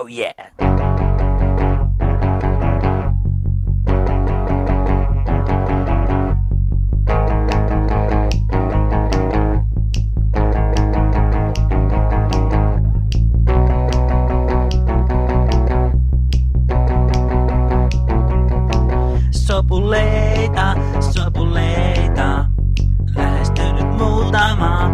yeah. Sopuleita, sopuleita, lähestynyt muutama.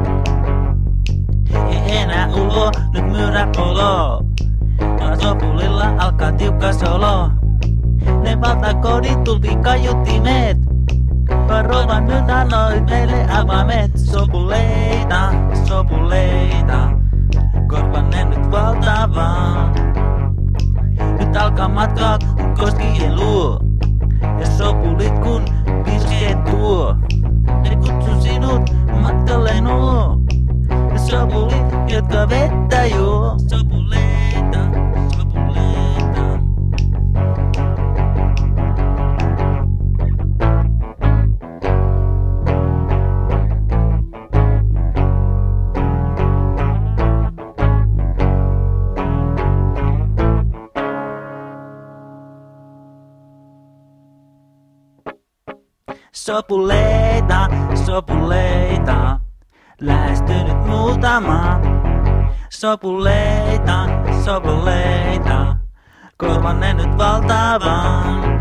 Ei enää ulo, nyt myräpolo. Vaan sopulilla alkaa tiukka solo. Ne valtakodit tulvi kaiuttimet. Varovan nyt annoi meille avaimet. Sopuleita, sopuleita, korvanne nyt valtavaa. Nyt alkaa matkaa koskien luo. Ja sopulit kun piskeet tuo. Ne kutsu sinut matkalle nuo. Ja sopulit, jotka vettä juo. Sopuleita, sopuleita. Sopuleita, sopuleita, lähestynyt muutama. Sopuleita, sopuleita, korvanne nyt valtavaan.